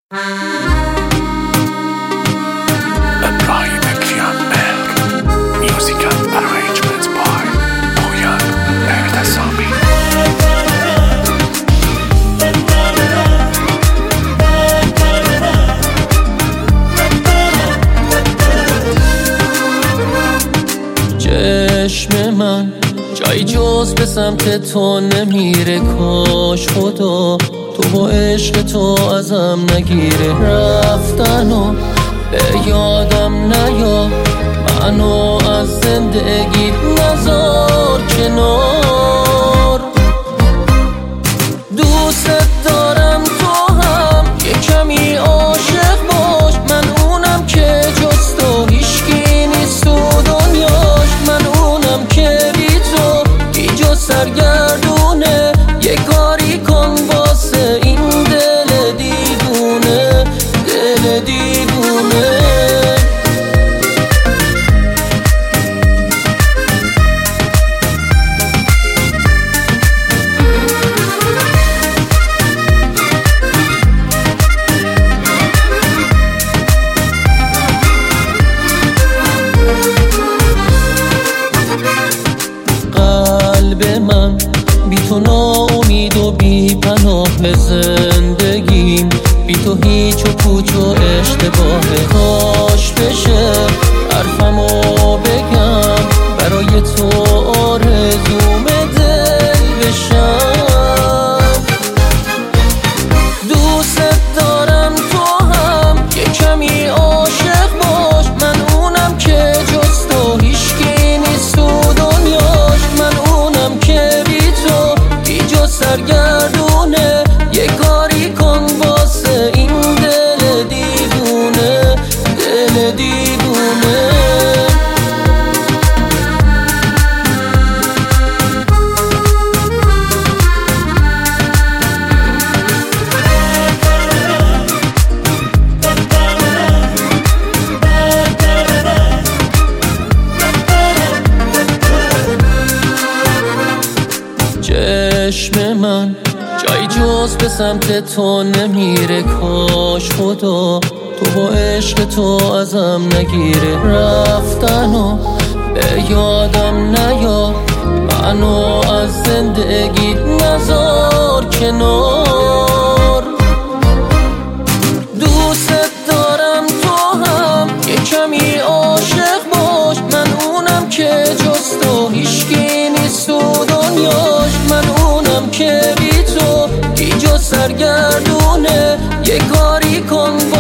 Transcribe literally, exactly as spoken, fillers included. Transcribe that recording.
Ibrahim Kianberg. Musical arrangements by Boyan Ertasami. چشم من جایی جز به سمت تو نمیره، کاش خدا تو با عشق تو ازم نگیره. رفتن و به یادم نیا، منو از زندگی نذار کنار. دوست دارم تو هم یه کمی عاشق باش، من اونم که جز تو هیچکی نیست تو دنیاش. من اونم که بی تو بی جز سرگردونه، یه کاری کن واسه این دل دیوونه، دل دیوونه. قلب من بی تو ناامید و بی پناه، زندگیم بی تو هیچ و پوچ و اشتباهه. کاش بشه حرفمو بگم، برای تو آرزوم دل بشم. دوست دارم تو هم یه کمی عاشق باش، من اونم که جز تو هیچکی نیست تو دنیاش. من اونم که بی تو بی جز سرگردونه، یه کاری کن واسه این دل دیوونه، دل دیوونه. چشم من جایی جز به سمت تو نمیره، کاش خدا تو با عشق تو ازم نگیره. رفتن و به یادم نیا، منو از زندگی نذار کنار. دوست دارم تو هم یه کمی عاشق باش، من اونم که جز تو هیچکی نیست تو دنیاش. من اونم که بی تو بی جز سرگردونه، یه کاری کن